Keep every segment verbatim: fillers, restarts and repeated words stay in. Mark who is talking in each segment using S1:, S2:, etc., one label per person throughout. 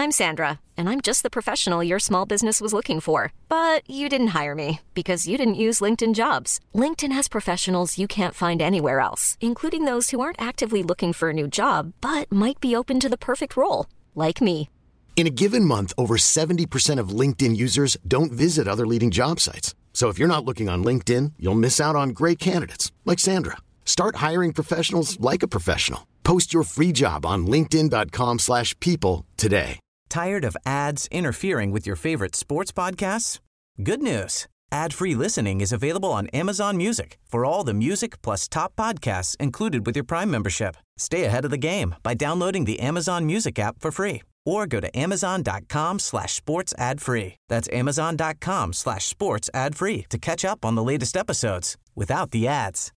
S1: I'm Sandra, and I'm just the professional your small business was looking for. But you didn't hire me because you didn't use LinkedIn Jobs. LinkedIn has professionals you can't find anywhere else, including those who aren't actively looking for a new job, but might be open to the perfect role, like me.
S2: In a given month, over seventy percent of LinkedIn users don't visit other leading job sites. So if you're not looking on LinkedIn, you'll miss out on great candidates like Sandra. Start hiring professionals like a professional. Post your free job on linkedin dot com slash people today.
S3: Tired of ads interfering with your favorite sports podcasts? Good news. Ad-free listening is available on Amazon Music for all the music plus top podcasts included with your Prime membership. Stay ahead of the game by downloading the Amazon Music app for free or go to amazon dot com slash sports ad free. That's amazon dot com slash sports ad free to catch up on the latest episodes without the ads.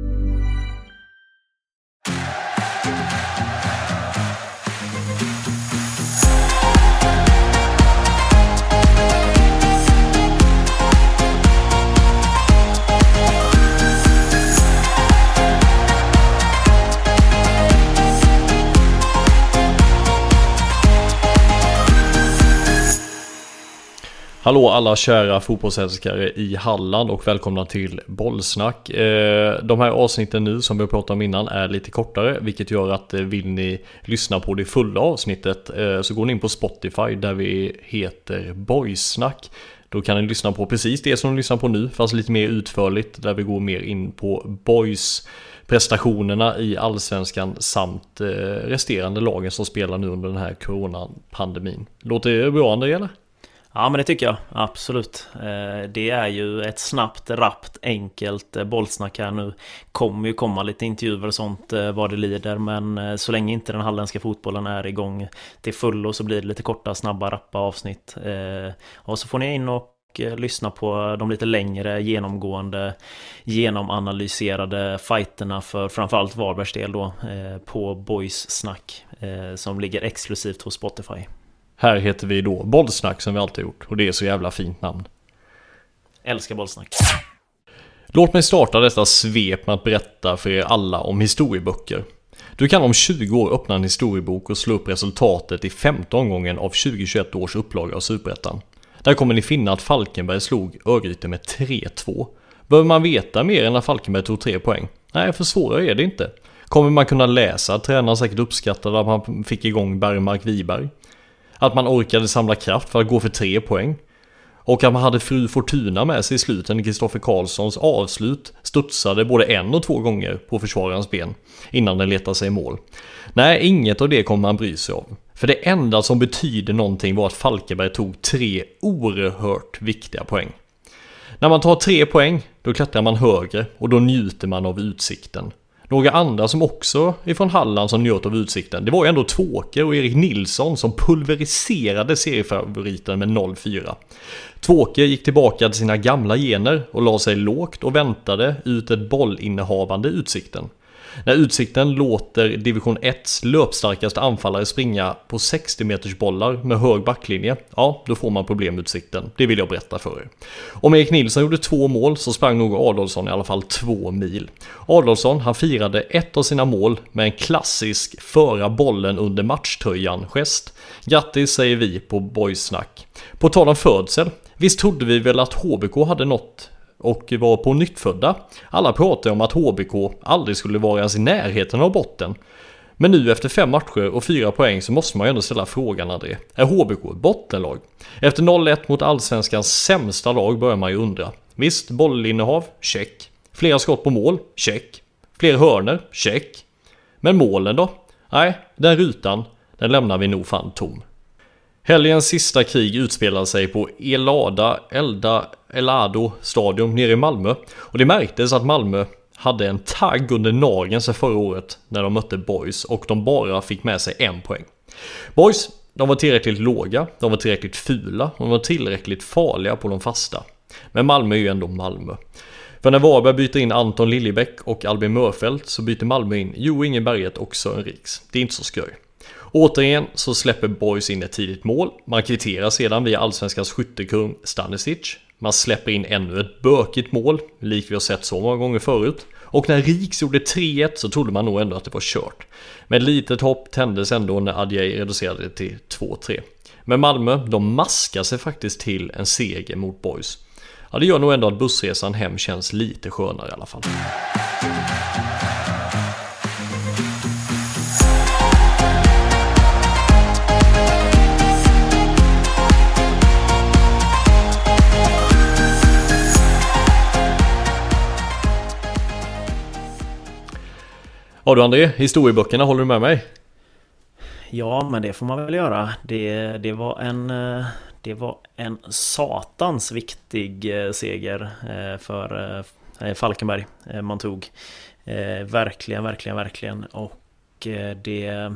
S4: Hallå alla kära fotbollsälskare i Halland och välkomna till Bollsnack. De här avsnitten nu som vi har pratat om innan är lite kortare, vilket gör att vill ni lyssna på det fulla avsnittet så går ni in på Spotify där vi heter Boysnack. Då kan ni lyssna på precis det som ni lyssnar på nu, fast lite mer utförligt, där vi går mer in på boys prestationerna i allsvenskan samt resterande lagen som spelar nu under den här coronapandemin. Låter det bra, André, eller?
S5: Ja, men det tycker jag, absolut. Det är ju ett snabbt, rappt, enkelt bollsnack här nu. Kommer ju komma lite intervjuer och sånt vad det lider, men så länge inte den halländska fotbollen är igång till fullo så blir det lite korta, snabba, rappa avsnitt. Och så får ni in och lyssna på de lite längre, genomgående, genomanalyserade fighterna för framförallt Varbergs del då på Boys Snack som ligger exklusivt hos Spotify.
S4: Här heter vi då Bollsnack som vi alltid gjort. Och det är så jävla fint namn.
S5: Älskar Bollsnack.
S4: Låt mig starta detta svep med att berätta för er alla om historieböcker. Du kan om tjugo år öppna en historiebok och slå upp resultatet i femte omgången av tjugo tjugoett års upplaga av Superettan. Där kommer ni finna att Falkenberg slog Örgryte med tre två. Behöver man veta mer än att Falkenberg tog tre poäng? Nej, för svårare är det inte. Kommer man kunna läsa att tränaren säkert uppskattade att man fick igång Bergmark Wiberg? Att man orkade samla kraft för att gå för tre poäng. Och att man hade fru Fortuna med sig i slutet när Kristoffer Karlssons avslut studsade både en och två gånger på försvararens ben innan den letade sig i mål. Nej, inget av det kommer man bry sig av. För det enda som betyder någonting var att Falkenberg tog tre oerhört viktiga poäng. När man tar tre poäng, då klättrar man högre och då njuter man av utsikten. Några andra som också är från Halland som njöt av utsikten, det var ju ändå Tvåke och Erik Nilsson som pulveriserade seriefavoriten med noll fyra. Tvåke gick tillbaka till sina gamla gener och la sig lågt och väntade ut ett bollinnehavande Utsikten. När Utsikten låter division etts löpstarkaste anfallare springa på sextio meters bollar med hög backlinje, ja, då får man problem med Utsikten. Det vill jag berätta för er. Om Erik Nilsson gjorde två mål så sprang nog Adolfsson i alla fall två mil. Adolfsson, han firade ett av sina mål med en klassisk föra bollen under matchtröjan gest. Grattis säger vi på Boysnack. På tal om födsel, visst trodde vi väl att H B K hade nått och var på nyttfödda. Alla pratade om att H B K aldrig skulle vara ens i närheten av botten. Men nu efter fem matcher och fyra poäng så måste man ju ändå ställa frågan, André. Är H B K ett bottenlag? Efter noll ett mot allsvenskans sämsta lag börjar man ju undra. Visst, bollinnehav? Check. Flera skott på mål? Check. Fler hörner? Check. Men målen då? Nej, den rutan, den lämnar vi nog fan tom. Helgens sista krig utspelade sig på Elada, Elda, Elado stadion nere i Malmö. Och det märktes att Malmö hade en tagg under nageln sig förra året när de mötte Boys och de bara fick med sig en poäng. Boys, de var tillräckligt låga, de var tillräckligt fula och de var tillräckligt farliga på de fasta. Men Malmö är ju ändå Malmö. För när Varberg byter in Anton Liljebäck och Albin Mörfelt så byter Malmö in Jo Ingeberget och Sören Riks. Det är inte så skoj. Återigen så släpper Boys in ett tidigt mål. Man kvitterar sedan via allsvenskans skyttekung Stanisic. Man släpper in ännu ett bökigt mål, likt vi har sett så många gånger förut. Och när Riks gjorde tre ett så trodde man nog ändå att det var kört. Med litet hopp tändes ändå när Adjei reducerade till två tre. Men Malmö, de maskar sig faktiskt till en seger mot Boys. Ja, det gör nog ändå att bussresan hem känns lite skönare i alla fall. Ja du André, historieböckerna, håller du med mig?
S5: Ja, men det får man väl göra. Det, det var en... Det var en satans viktig seger för Falkenberg man tog. Verkligen, verkligen, verkligen. Och det,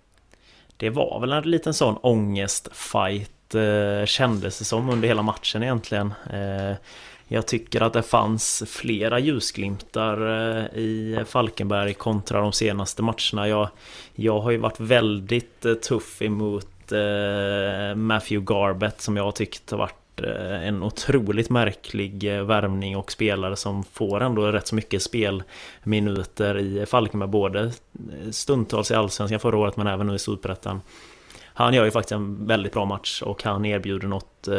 S5: det var väl en liten sån ångestfight kändes det som under hela matchen egentligen. Jag tycker att det fanns flera ljusglimtar i Falkenberg kontra de senaste matcherna. Jag, jag har ju varit väldigt tuff emot Matthew Garbett som jag har tyckt har varit en otroligt märklig värvning och spelare som får ändå rätt så mycket spelminuter i Falkenberg, både stundtals i Allsvenskan förra året men även nu i Superettan. Han gör ju faktiskt en väldigt bra match och han erbjuder något,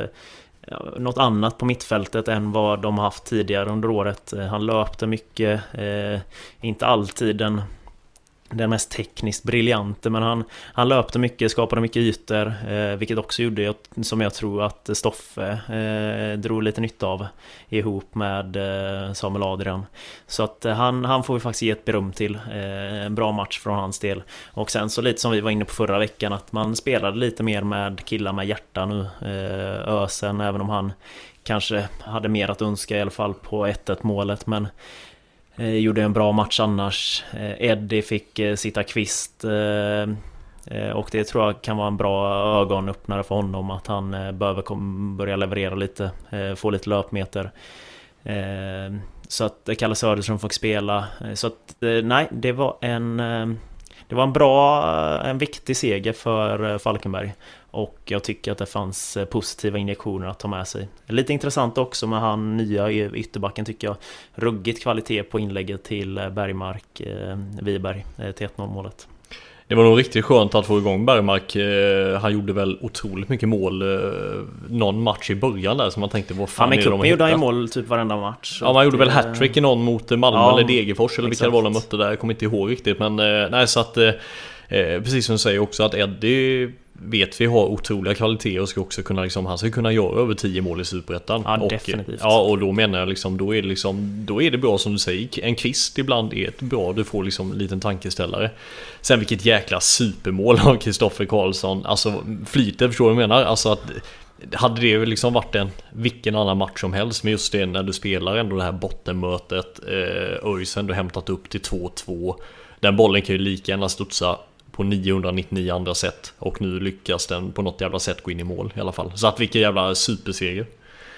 S5: något annat på mittfältet än vad de har haft tidigare under året. Han löpte mycket, inte alltid den den mest tekniskt briljante, men han, han löpte mycket, skapade mycket ytor, eh, vilket också gjorde som jag tror att Stoffe eh, drog lite nytta av ihop med eh, Samuel Adrian. Så att eh, han, han får vi faktiskt ge ett beröm till. Eh, en bra match från hans del. Och sen så lite som vi var inne på förra veckan, att man spelade lite mer med killar med hjärta nu. Eh, Ösen, även om han kanske hade mer att önska i alla fall på ett ett målet, men Eh, gjorde en bra match annars. eh, Eddie fick eh, sitta kvist eh, eh, och det tror jag kan vara en bra ögonöppnare för honom, att han eh, behöver kom, börja leverera lite, eh, få lite löpmeter, eh, så att eh, Kalle Söderström fick spela, eh, så att eh, nej, det var en eh, det var en bra, en viktig seger för eh, Falkenberg. Och jag tycker att det fanns positiva injektioner att ta med sig. Lite intressant också med han nya ytterbacken, tycker jag. Ruggigt kvalitet på inlägget till Bergmark, eh, Wiberg eh, till ett noll målet.
S4: Det var nog riktigt skönt att få igång Bergmark. eh, Han gjorde väl otroligt mycket mål eh, någon match i början där, som man tänkte, vad fan
S5: ja, men
S4: är de
S5: gjorde han i mål typ varenda match.
S4: Ja, man gjorde väl hattrick i någon mot Malmö
S5: ja,
S4: eller Degerfors eller vilka det var de mötte där. Jag kommer inte ihåg riktigt, men eh, nej, så att eh, precis som du säger också, att Eddie vet vi har otroliga kvaliteter och ska också kunna liksom, han ska kunna göra över tio mål i Superettan.
S5: Ja,
S4: och,
S5: definitivt.
S4: Ja, och då menar jag liksom, då är det liksom, då är det bra som du säger, en kvist ibland är ett bra, du får liksom en liten tankeställare. Sen vilket jäkla supermål av Kristoffer Karlsson, alltså flytet, förstår du vad jag menar? Alltså att hade det liksom varit en vilken annan match som helst, men just det när du spelar ändå det här bottenmötet, eh, Öjs ändå hämtat upp till två två, den bollen kan ju lika gärna studsa på niohundranittionio andra sätt, och nu lyckas den på något jävla sätt gå in i mål i alla fall. Så att vilken jävla superseger.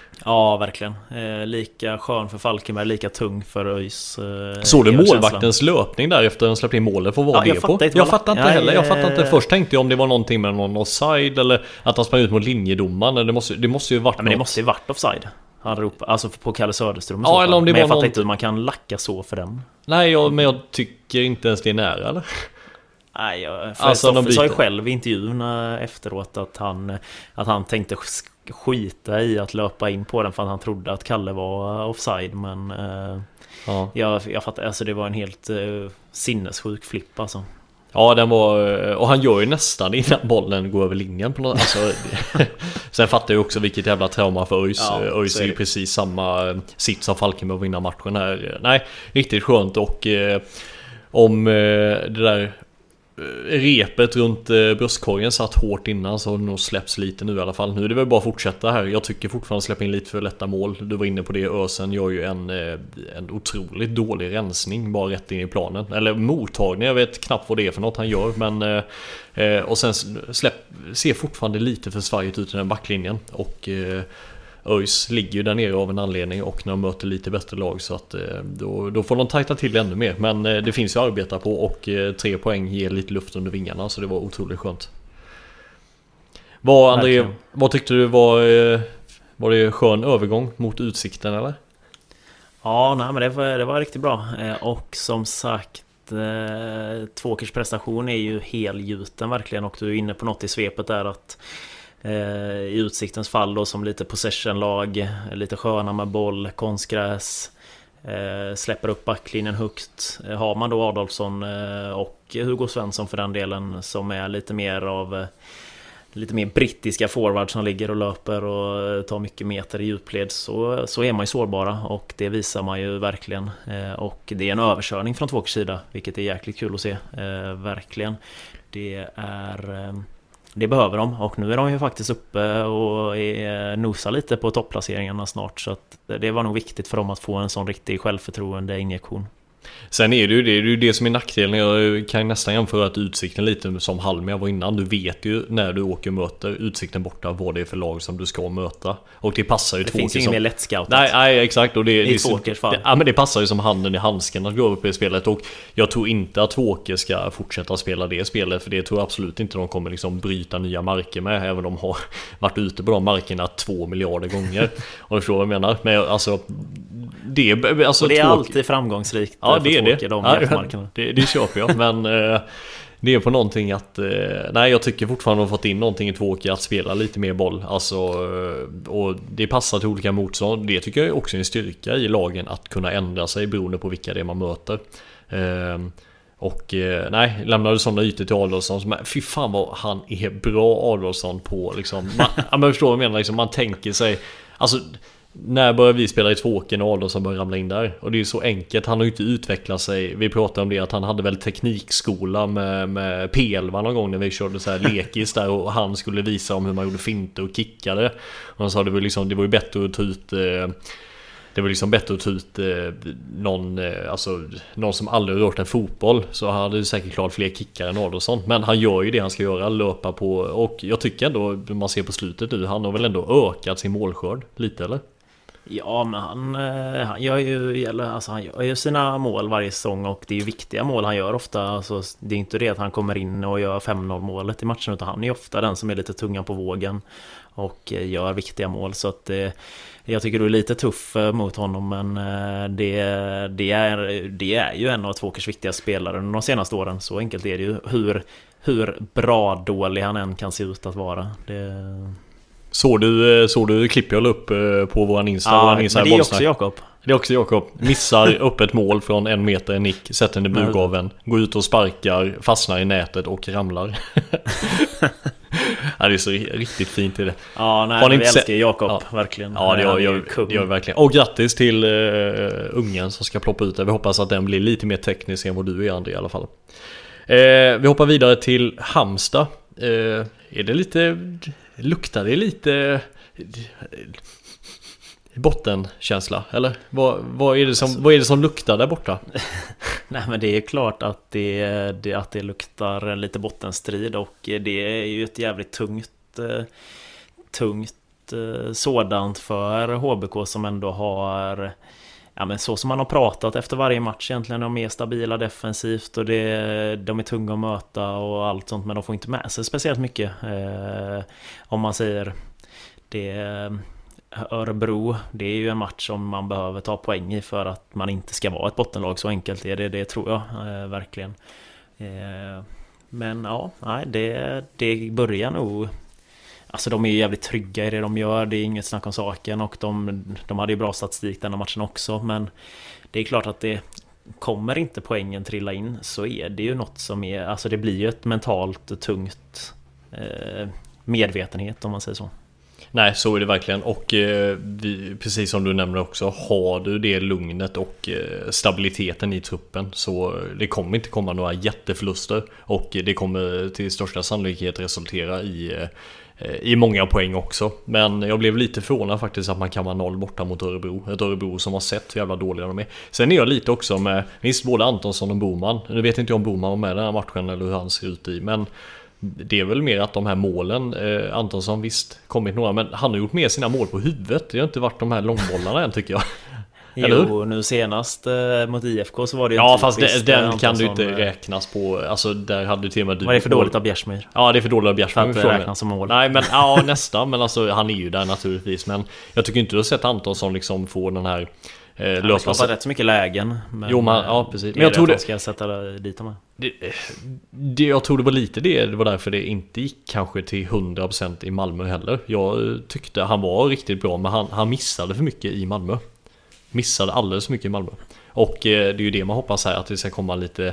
S5: Ja, verkligen. Eh, lika skön för Falkenberg, lika tung för Öjs. Eh,
S4: Så du målvaktens löpning där efter att den släppte in målet, för vad var
S5: ja,
S4: det på?
S5: Inte
S4: jag fattar inte
S5: ja,
S4: heller. Jag fattar inte.
S5: eh,
S4: Först tänkte jag om det var någonting med någon offside eller att han sprang ut mot linjedomaren. Det måste, det måste ju varit
S5: ja, men det
S4: något.
S5: måste ju varit offside. Han ropade, alltså på Kalle Söderström.
S4: Ja, eller om det
S5: men jag
S4: var
S5: fattar
S4: någon...
S5: inte hur man kan lacka så för den.
S4: Nej, jag, men jag tycker inte ens det är nära, eller?
S5: Nej, jag, för
S4: alltså,
S5: Stoffe sa ju själv i intervjun efteråt att han, att han tänkte skita i att löpa in på den för att han trodde att Kalle var offside, men uh, ja. jag, jag fattar, alltså det var en helt uh, sinnessjuk flipp alltså.
S4: Ja, den var, och han gör ju nästan innan bollen går över linjen på något, alltså, sen fattar jag också vilket jävla trauma för Öjs. Ja, Öjs är ju precis samma sitt som Falkenberg att vinna matchen här. Nej, riktigt skönt. Och eh, om eh, det där repet runt bröstkorgen satt hårt innan, så har det nog släpps lite nu i alla fall. Nu är det väl bara att fortsätta här. Jag tycker fortfarande släppa in lite för lätta mål. Du var inne på det, Ösen gör ju en, en otroligt dålig rensning bara rätt in i planen. Eller mottagning, jag vet knappt vad det är för något han gör. Men, eh, och sen släpp, ser fortfarande lite för svajigt ut i den backlinjen. Och eh, Öjs ligger ju där nere av en anledning, och när de möter lite bättre lag, så att då, då får de tajta till ännu mer. Men det finns ju att arbeta på, och tre poäng ger lite luft under vingarna, så det var otroligt skönt. Vad, André, vad tyckte du var, var det skön övergång mot Utsikten, eller?
S5: Ja, nej, men det var, det var riktigt bra. Och som sagt, Tvååkers prestation är ju helgjuten verkligen. Och du är inne på något i svepet där att i Utsiktens fall då, som lite possession-lag, lite sköna med boll, konstgräs, släpper upp backlinjen högt. Har man då Adolfsson och Hugo Svensson för den delen, som är lite mer av lite mer brittiska forwards som ligger och löper och tar mycket meter i djupled, så, så är man ju sårbara, och det visar man ju verkligen. Och det är en överkörning från Tvååkers sida, vilket är jäkligt kul att se, verkligen. Det är... Det behöver de, och nu är de ju faktiskt uppe och är, nosar lite på topplaceringarna snart, så att det var nog viktigt för dem att få en sån riktig självförtroende-injektion.
S4: Sen är det ju det, det är ju det som är nackdelen. Jag kan nästan jämföra att Utsikten lite som Halmia var innan. Du vet ju när du åker och möter Utsikten borta vad det är för lag som du ska möta. Och det passar ju
S5: det
S4: Tvååker.
S5: Det finns ju ingen mer lättscoutat.
S4: Nej, nej, exakt. Och det,
S5: I
S4: det,
S5: Tvååkers fall.
S4: Det, ja, men det passar ju som handen i handsken att gå upp i spelet. Och jag tror inte att Tvååker ska fortsätta spela det spelet, för det tror jag absolut inte de kommer liksom bryta nya marker med, även om de har varit ute på de markerna två miljarder gånger. Och du förstår vad jag menar. Men alltså det, alltså,
S5: och det är
S4: Tvååker...
S5: alltid framgångsrikt.
S4: Ja, det är det.
S5: De
S4: Ja, det. Det köper jag, men eh, det är på någonting att eh, nej, jag tycker fortfarande de har fått in någonting i Tvååker att spela lite mer boll. Alltså, eh, och det passar till olika motstånd. Det tycker jag också är en styrka i lagen, att kunna ändra sig beroende på vilka det är man möter. Eh, och eh, nej, lämnade sådana ytor till Adolfsson som, fy fan vad han är bra, Adolfsson, på liksom, man, ja, men förstår vad jag menar, liksom, man tänker sig, alltså när börjar vi spela i Tvååker och Adolfsson börjar ramla in där? Och det är ju så enkelt, han har ju inte utvecklat sig. Vi pratade om det, att han hade väl teknikskola med, med P elva någon gång när vi körde så här lekis där, och han skulle visa om hur man gjorde finter och kickade. Och han sa det var, liksom, det var ju bättre att ta ut eh, det var liksom bättre att ta ut eh, någon, eh, alltså, någon som aldrig rört en fotboll, så han hade säkert klart fler kickar än Adolfsson. Men han gör ju det han ska göra, löpa på. Och jag tycker ändå, man ser på slutet nu, han har väl ändå ökat sin målskörd lite, eller?
S5: Ja, men han, han gör ju alltså han gör ju sina mål varje säsong, och det är ju viktiga mål han gör ofta. Alltså, det är inte det att han kommer in och gör fem noll målet i matchen, utan han är ofta den som är lite tunga på vågen och gör viktiga mål. Så att eh, jag tycker du är lite tuff mot honom, men det, det, är, det är ju en av Tvååkers viktiga spelare de senaste åren. Så enkelt är det ju, hur, hur bra dålig han än kan se ut att vara. Det...
S4: Såg du, såg du klipp jag la upp på våran Insta?
S5: Ja,
S4: våran Insta
S5: men det är också Jakob.
S4: Det är också Jakob. Missar upp ett mål från en meter en nick, sätter den i burgaven, går ut och sparkar, fastnar i nätet och ramlar. Ja, det är så riktigt fint i det.
S5: Ja, nej, har ni vi älskar se- Jakob, ja. Verkligen.
S4: Ja, det gör, gör, det gör verkligen. Och grattis till uh, ungen som ska ploppa ut det. Vi hoppas att den blir lite mer teknisk än vad du är, André, i alla fall. Uh, vi hoppar vidare till Halmstad. Uh, är det lite... Luktar det lite bottenkänsla, eller? Vad, vad, är det som, vad är det som luktar där borta?
S5: Nej, men det är klart att det, det, att det luktar lite bottenstrid, och det är ju ett jävligt tungt tungt sådant för H B K, som ändå har, ja, men så som man har pratat efter varje match egentligen, de är stabila defensivt och det, de är tunga att möta och allt sånt, men de får inte med sig speciellt mycket. Eh, om man säger det, Örebro, det är ju en match som man behöver ta poäng i för att man inte ska vara ett bottenlag, så enkelt är det, det tror jag eh, verkligen. Eh, men ja, nej, det, det börjar nog. Alltså de är ju jävligt trygga i det de gör, det är inget snack om saken, och de, de hade ju bra statistik den här matchen också, men det är klart att det kommer inte poängen trilla in, så är det ju något som är, alltså det blir ju ett mentalt tungt eh, medvetenhet, om man säger så.
S4: Nej, så är det verkligen. Och eh, vi, precis som du nämner också, har du det lugnet och eh, stabiliteten i truppen, så det kommer inte komma några jätteförluster, och det kommer till största sannolikhet resultera i eh, i många poäng också. Men jag blev lite förvånad faktiskt att man kan vara noll borta mot Örebro. Ett Örebro som har sett hur jävla dåliga de är. Sen är jag lite också med, visst, både Antonsson och Boman. Nu vet inte jag om Boman var med den här matchen eller hur han ser ut i, men det är väl mer att de här målen, eh, Antonsson visst kommit några, men han har gjort med sina mål på huvudet. Det har inte varit de här långbollarna än, tycker jag.
S5: Jo, nu senast eh, mot I F K så var det ju.
S4: Ja, fast det, den Antonsson, kan du inte räknas på. Alltså där hade du till och med.
S5: Var det för dåligt av Bjärsmyr?
S4: Ja, det är för dåligt av Bjärsmyr
S5: för att det räknas som mål.
S4: Nej, men ja, nästan. Men alltså han är ju där naturligtvis. Men jag tycker inte du har sett Antonsson liksom få den här eh,
S5: löpa. Han skapar rätt så mycket lägen. Men
S4: jo, man, ja, precis.
S5: Men jag tror det ska sätta dit dem.
S4: Det, det, jag tror det var lite det. Det var därför det inte gick kanske till hundra procent i Malmö heller. Jag tyckte han var riktigt bra, men han, han missade för mycket i Malmö. Missade alldeles för mycket i Malmö. Och eh, det är ju det man hoppas här, att det ska komma lite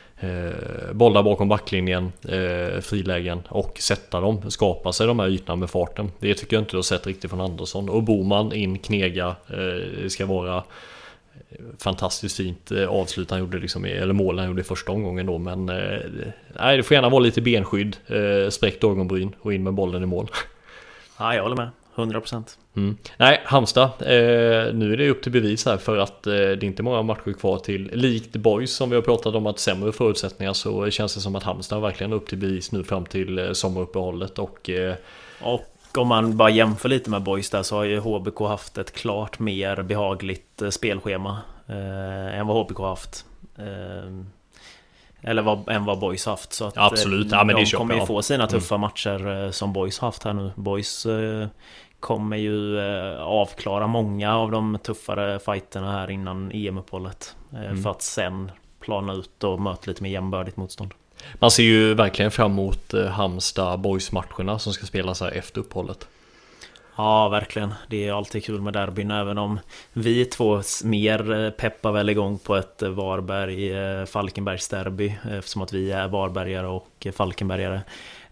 S4: eh, bollar bakom backlinjen, eh, frilägen och sätta dem, skapa sig de här ytorna med farten. Det tycker jag inte du har sett riktigt från Andersson. Och Boman in, knega, eh, det ska vara fantastiskt fint eh, avslut han gjorde liksom, eller mål han gjorde i första omgången då, men eh, nej, det får gärna vara lite benskydd, eh, spräckt ögonbryn och in med bollen i mål.
S5: Ja, jag håller med. hundra procent.
S4: Mm. Nej, Halmstad, eh, nu är det upp till bevis här, för att eh, det är inte många matcher kvar till. Likt Boys som vi har pratat om, att sämre förutsättningar, så känns det som att Halmstad verkligen är upp till bevis nu fram till eh, sommaruppehållet. Och, eh,
S5: och om man bara jämför lite med Boys där, så har ju H B K haft ett klart mer behagligt eh, spelschema eh, än vad H B K haft. Eh, Eller vad, än vad Boys haft. Så att
S4: absolut. Ja, men
S5: de
S4: det
S5: kommer ju få sina tuffa
S4: mm.
S5: matcher som Boys haft här nu. Boys eh, kommer ju eh, avklara många av de tuffare fighterna här innan E M-uppehållet. Eh, mm. För att sen plana ut och möta lite mer jämbördigt motstånd.
S4: Man ser ju verkligen fram emot eh, Halmstad Boys-matcherna som ska spelas här efter uppehållet.
S5: Ja, verkligen. Det är alltid kul med derbyn, även om vi två mer peppar väl igång på ett Varberg-Falkenbergs derby, eftersom att vi är Varbergare och Falkenbergare.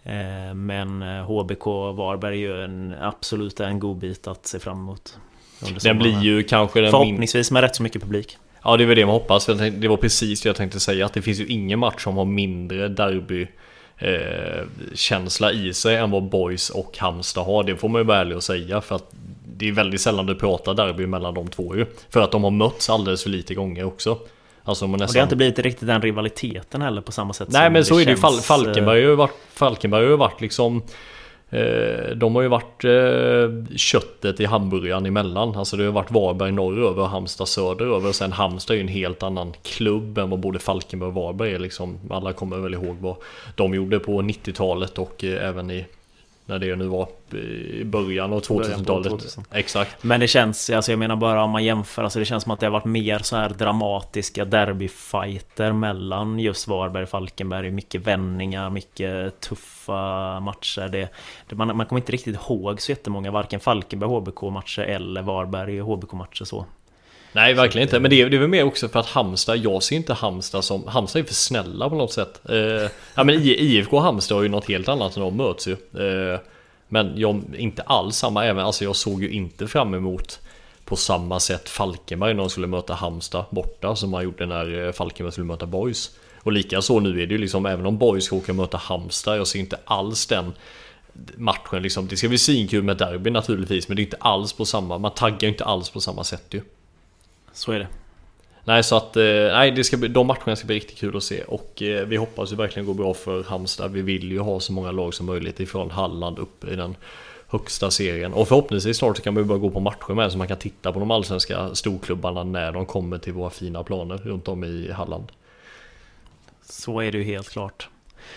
S5: Men H B K Varberg är ju en, absolut en god bit att se fram emot.
S4: Den blir ju kanske den
S5: förhoppningsvis med rätt så mycket publik.
S4: Ja, det var det man hoppas. Det var precis det jag tänkte säga, att det finns ju ingen match som har mindre derby Eh, känsla i sig än vad Boys och Halmstad har. Det får man ju vara ärlig att säga, för att det är väldigt sällan du pratar derby mellan de två ju. För att de har mötts alldeles för lite gånger också. Alltså, man nästan...
S5: Och det har inte blivit riktigt den rivaliteten heller på samma sätt.
S4: Nej, men så
S5: det
S4: är det ju.
S5: känns...
S4: Falkenberg har ju varit, Falkenberg har ju varit liksom eh, de har ju varit eh, köttet i hamburgaren emellan. Alltså det har varit Varberg norröver och Halmstad söderöver. Och sen Halmstad är ju en helt annan klubb än vad både Falkenberg och Varberg är liksom. Alla kommer väl ihåg vad de gjorde på nittiotalet och eh, även i när det nu var i början av tvåtusentalet. tvåtusen. Exakt.
S5: Men det känns, alltså jag menar bara om man jämför, alltså det känns som att det har varit mer så här dramatiska derbyfighter mellan just Varberg och Falkenberg. Mycket vändningar, mycket tuffa matcher. Det, det, man, man kommer inte riktigt ihåg så jättemånga, varken Falkenberg H B K-matcher eller Varberg H B K-matcher så.
S4: Nej, verkligen inte. Men det är, det är väl mer också för att Halmstad, jag ser inte Halmstad som... Halmstad är för snälla på något sätt. Eh, ja, men I F K Halmstad har ju något helt annat än de möts ju. Eh, men jag inte alls samma även. Alltså jag såg ju inte fram emot på samma sätt Falkenberg när de skulle möta Halmstad borta som man gjorde när Falkenberg skulle möta Boys. Och lika så nu är det ju liksom, även om Boys ska åka möta Halmstad, jag ser inte alls den matchen liksom. Det ska bli svinkul med derby naturligtvis, men det är inte alls på samma, man taggar inte alls på samma sätt ju.
S5: Så är det.
S4: Nej, så att nej, det ska bli, de matcherna ska bli riktigt kul att se. Och eh, vi hoppas ju verkligen gå bra för Halmstad. Vi vill ju ha så många lag som möjligt ifrån Halland upp i den högsta serien. Och förhoppningsvis snart så kan man ju bara gå på matcher med, så man kan titta på de allsvenska storklubbarna när de kommer till våra fina planer runt om i Halland.
S5: Så är det ju helt klart.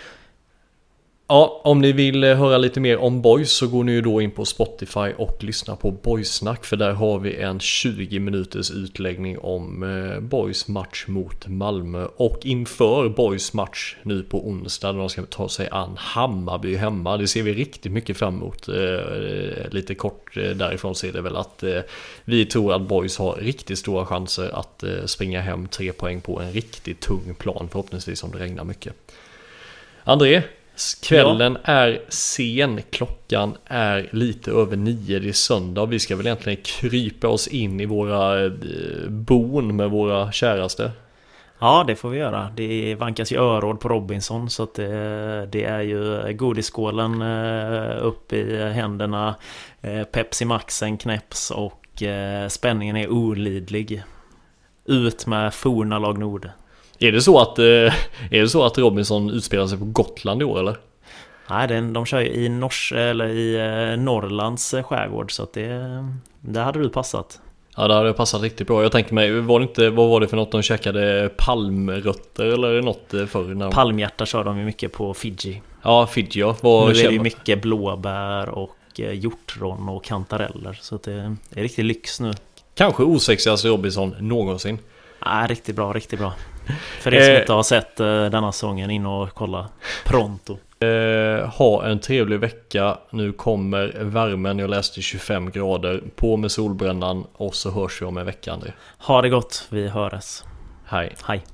S4: Ja, om ni vill höra lite mer om Boys så går ni ju då in på Spotify och lyssnar på Boys-snack, för där har vi en tjugo minuters utläggning om eh, Boys match mot Malmö och inför Boys match nu på onsdag när de ska ta sig an Hammarby hemma. Det ser vi riktigt mycket fram emot. Eh, lite kort eh, därifrån ser det väl att eh, vi tror att Boys har riktigt stora chanser att eh, springa hem tre poäng på en riktigt tung plan, förhoppningsvis om det regnar mycket. André, kvällen ja. är sen, klockan är lite över nio, det är söndag. Vi ska väl egentligen krypa oss in i våra bon med våra käraste.
S5: Ja, det får vi göra. Det vankas ju öråd på Robinson, så att det, det är ju godisskålen upp i händerna, Pepsi Maxen knäpps och spänningen är olidlig. Ut med forna lag Nord.
S4: Är det så att är det så att Robinson utspelar sig på Gotland i år eller?
S5: Nej, den, de kör ju i Nors eller i Norrlands skärgård, så att det det hade du passat.
S4: Ja, det hade passat riktigt bra. Jag tänkte mig, var det inte, vad var det för något de käkade, palmrötter eller något förr? När de...
S5: Palmhjärta kör de ju mycket på Fiji.
S4: Ja, Fiji, ja. Var...
S5: Nu är det ju mycket blåbär och hjortron och kantareller, så att det är riktigt lyx nu.
S4: Kanske osexigaste Robinson någonsin.
S5: Ja, riktigt bra, riktigt bra. För er som inte har sett uh, denna säsongen, in och kolla pronto.
S4: Eh, ha en trevlig vecka. Nu kommer värmen, jag läste tjugofem grader. På med solbrännan och så hörs vi om en vecka, André.
S5: Ha det gott, vi hörs.
S4: Hej.
S5: Hej.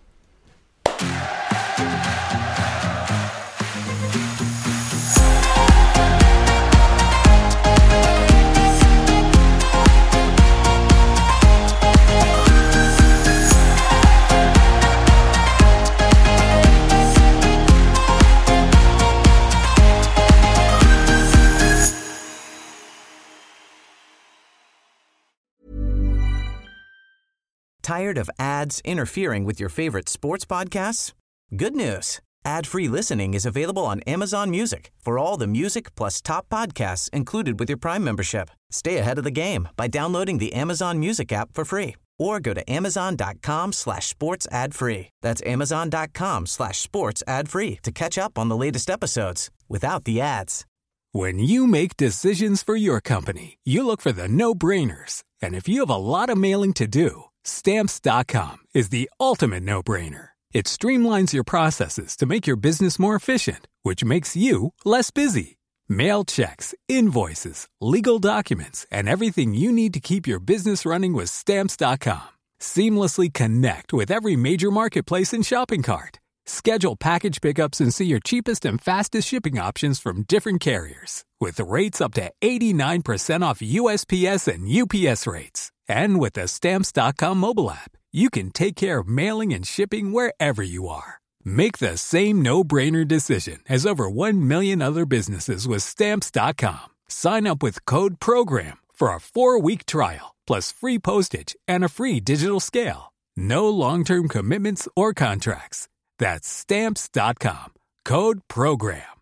S3: Tired of ads interfering with your favorite sports podcasts? Good news. Ad-free listening is available on Amazon Music for all the music plus top podcasts included with your Prime membership. Stay ahead of the game by downloading the Amazon Music app for free or go to amazon.com slash sports ad free. That's amazon.com slash sports ad free to catch up on the latest episodes without the ads.
S6: When you make decisions for your company, you look for the no-brainers. And if you have a lot of mailing to do, Stamps dot com is the ultimate no-brainer. It streamlines your processes to make your business more efficient, which makes you less busy. Mail checks, invoices, legal documents, and everything you need to keep your business running with Stamps dot com. Seamlessly connect with every major marketplace and shopping cart. Schedule package pickups and see your cheapest and fastest shipping options from different carriers. With rates up to eighty-nine percent off U S P S and U P S rates. And with the Stamps dot com mobile app, you can take care of mailing and shipping wherever you are. Make the same no-brainer decision as over one million other businesses with Stamps dot com. Sign up with code PROGRAM for a four-week trial, plus free postage and a free digital scale. No long-term commitments or contracts. That's Stamps dot com. Code PROGRAM.